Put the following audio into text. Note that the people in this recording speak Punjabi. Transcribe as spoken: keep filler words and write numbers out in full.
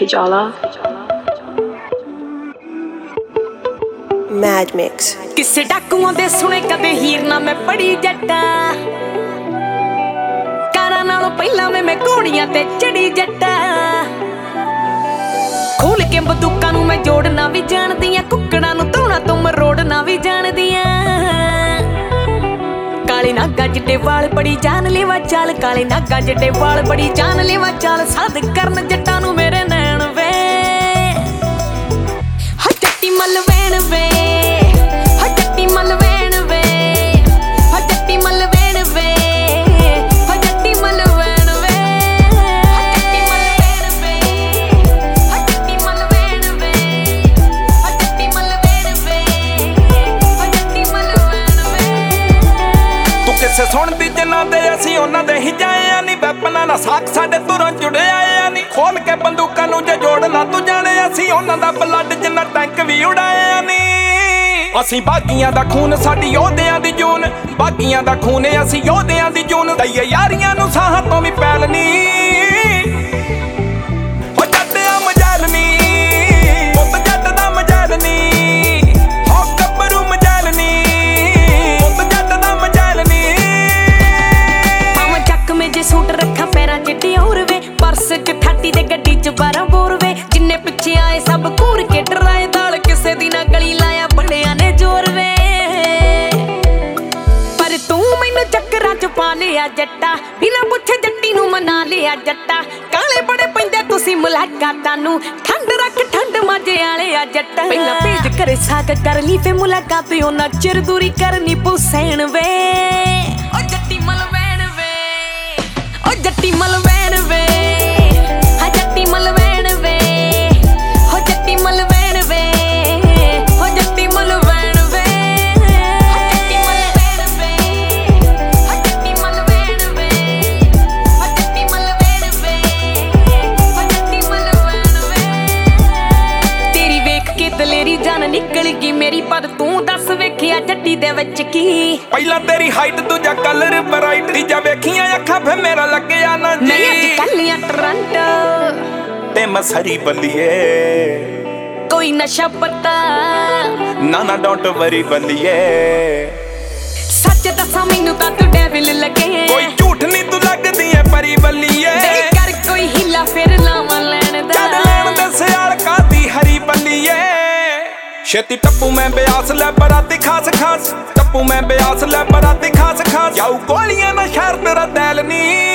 Jala. Mad Mix. ਕਿਸੇ ਡਾਕੂਆਂ ਦੇ ਸੁਣੇ ਕਦੇ ਹੀਰ ਨਾ ਮੈਂ ਪੜੀ ਜੱਟਾ ਕਾਰਾਂ ਨਾਲੋਂ ਪਹਿਲਾਂ ਮੈਂ ਘੋੜੀਆਂ ਤੇ ਚੜੀ ਜੱਟਾ ਖੋਲ ਕੇ ਬੰਦੂਕਾਂ ਨੂੰ ਮੈਂ ਜੋੜਨਾ ਵੀ ਜਾਣਦੀ ਆ ਕੁੱਕੜਾਂ ਨੂੰ ਧੋਣਾ ਤੋਂ ਮਰੋੜਨਾ ਵੀ ਜਾਣਦੀ ਆ ਕਾਲੇ ਨਾਗਾ ਜਿੱਡੇ ਵਾਲ ਬੜੀ ਜਾਨ ਲੈਵਾ ਚਾਲ ਕਾਲੇ ਨਾਗਾ ਜਿੱਡੇ ਵਾਲ ਬੜੀ ਜਾਨ ਲੈਵਾ ਚਾਲ ਸਾਧ ਕਰਨ ਜੱਟਾਂ ਨੂੰ ਮੇਰੇ ਨੈਣ ਵੇ ਹਾ ਜੱਟੀ ਮਲ ਵੇਣ ਵੇ ਹਾ ਜੱਟੀ ਮਲ ਵੇਣ ਵੇ ਹਾ ਜੱਟੀ ਮਲ ਵੇਣ ਵੇ ਹਾ ਜੱਟੀ ਮਲ ਵੇਣ ਵੇ ਹਾ ਜੱਟੀ ਮਲ ਵੇਣ ਵੇ ਹਾ ਜੱਟੀ ਮਲ ਵੇਣ ਵੇ ਹਾ ਜੱਟੀ ਮਲ ਵੇਣ ਵੇ ਹਾ ਜੱਟੀ ਮਲ ਵੇਣ ਵੇ ਤੂੰ ਕਿਸੇ ਸੁਣਦੀ ਜਿਨ੍ਹਾਂ ਦੇ ਅਸੀਂ ਉਹਨਾਂ ਦੇ ਹੀ ਜਾਏ ਆ ਨੀ ਵੈਪਨਾਂ ਨਾਲ ਸਾਖ ਸਾਡੇ ਤੁਰੋਂ ਜੁੜਿਆ ਆ ਨੀ ਖੋਲ ਕੇ ਬੰਦੂਕਾਂ ਨੂੰ ਜੇ ਜੋੜਨਾ ਤੂੰ ਜਾਣੇ ਅਸੀਂ ਉਹਨਾਂ ਦਾ ਬਲੱਡ ਜਿੰਨਾ ਟੈਂਕ ਵੀ ਉਡਾਇਆ ਨੀ ਅਸੀਂ ਬਾਗੀਆਂ ਦਾ ਖੂਨ ਸਾਡੀ ਯੋਧਿਆਂ ਦੀ ਜੂਨ ਬਾਗੀਆਂ ਦਾ ਖੂਨ ਅਸੀਂ ਯੋਧਿਆਂ ਦੀ ਜੂਨ ਦਈਏ ਯਾਰੀਆਂ ਨੂੰ ਸਾਹਾਂ ਤੋਂ ਵੀ ਪੈਲ ਨੀ ਹੋ ਜੱਟਿਆ ਮਜਾਲ ਨੀ ਪੁੱਤ ਜੱਟ ਦਾ ਮਜਾਲ ਨੀ ਹੋ ਗੱਭਰੂ ਮਜਾਲ ਨੀ ਪੁੱਤ ਜੱਟ ਦਾ ਮਜਾਲ ਨੀ ਪਾਵਾਂ ਚੱਕ ਮੇ ਜੇ ਸੂਟ ਰੱਖਾਂ ਪੈਰਾਂ ਚ ਟਿਉਰ ਵੇ ਪਰਸ ਚ ਥਾਟੀ ਦੇ ਗੱਡੀ ਚ ਬਾਰਾਂ ਬੋਰ ਵੇ ਜਿੰਨੇ ਪਿੱਛੇ ਆਏ ਸਭ ਘੂਰ ਕੇ ਡਰਾਏ ਦਾਲ ਕਿਸੇ ਦੀ ਨਾ ਗਲੀ ਲਾਇਆ ਬੜਿਆਂ ਨੇ ਜ਼ੋਰ ਵੇ ਪਰ ਤੂੰ ਮੈਨੂੰ ਚੱਕਰਾਂ ਚ ਪਾ ਲਿਆ ਜੱਟਾ ਬਿਨਾਂ ਪੁੱਛੇ ਜੱਟੀ ਨੂੰ ਮਨਾ ਲਿਆ ਜੱਟਾ ਕਾਲੇ ਬੜੇ ਪੈਂਦੇ ਤੁਸੀਂ ਮੁਲਾਕਾਤਾਂ ਨੂੰ ਠੰਡ ਰੱਖ ਠੰਡ ਮਾਝੇ ਵਾਲੇ ਆ ਜੱਟਾ ਪਹਿਲਾਂ ਭੇਜ ਕਰੇ ਸਾਕ ਕਰ ਲਈ ਫੇ ਮੁਲਾਕਾਤ ਉਹਨਾਂ ਚਿਰ ਦੂਰੀ ਕਰਨੀ ਪੁਸੈਣ ਵੇ ਓ ਜੱਟੀ ਮਲ ਵੈਣ ਵੇ ਓ ਜੱਟੀ ਮਲ ਵੈਣ ਵੇ ਹਾ ਜੱਟੀ ਮਲ ਵੈਣ ਵੇ ਹੋ ਜੱਟੀ ਮਲ ਵੈਣ ਵੇ ਹੋ ਜੱਟੀ ਮਲ ਵੈਣ ਵੇ ਹਾ ਜੱਟੀ ਮਲ ਵੈਣ ਵੇ ਹਾ ਜੱਟੀ ਮਲ ਵੈਣ ਵੇ ਹਾ ਜੱਟੀ ਮਲ ਵੈਣ ਵੇ ਹਾ ਜੱਟੀ ਮਲ ਵੈਣ ਵੇ ਤੇਰੀ ਵੇਖ ਕੇ ਦਲੇਰੀ ਜਾਨ ਨਿਕਲ ਗਈ ਮੇਰੀ ਪਰ ਤੂੰ ਦੱਸ ਵੇਖਿਆ ਜੱਟੀ ਦੇ ਵਿੱਚ ਕੀ ਪਹਿਲਾਂ ਤੇਰੀ ਹਾਈਟ ਦੂਜਾ ਕਲਰ ਬਰਾਈਟ ਤੀਜਾ ਵੇਖੀਆਂ ਅੱਖਾਂ ਫੇ ਮੇਰਾ ਲੱਗਿਆ ਨਾ ਜੀ ਨਹੀਂ ਅੱਜ ਕੱਲੀਆਂ ਟਰੰਟ ਤੇ ਮਸਰੀ ਬੱਲੀਏ ਕੋਈ ਨਸ਼ਾ ਪਤਾ ਨਾ ਨਾ ਡੋਂਟ ਵਰੀ ਬੱਲੀਏ ਸੱਚ ਦੱਸਾਂ ਮੈਨੂੰ ਤਾਂ ਤੂੰ ਡੈਵਿਲ ਲੱਗੇ ਕੋਈ ਝੂਠ ਨਹੀਂ ਤੂੰ ਲੱਗਦੀ ਐ ਪਰੀ ਬੱਲੀਏ ਦੇ ਕਰ ਕੋਈ ਹਿੱਲਾ ਫਿਰ ਲਾਵਾਂ ਲੈਣ ਦਾ ਜਦ ਲੈਣ ਦੇ ਸਿਆਲ ਕਾਦੀ ਹਰੀ ਬੱਲੀਏ ਛੇਤੀ ਟੱਪੂ ਮੈਂ ਬਿਆਸ ਲੈ ਬਰਾਤੀ ਖਾਸ ਖਾਸ ਟੱਪੂ ਮੈਂ ਬਿਆਸ ਲੈ ਬਰਾਤੀ ਖਾਸ ਖਾਸ ਜਾਊ ਗੋਲੀਆਂ ਨਾ ਸ਼ਹਿਰ ਤੇਰਾ ਦਿਲ ਨੀ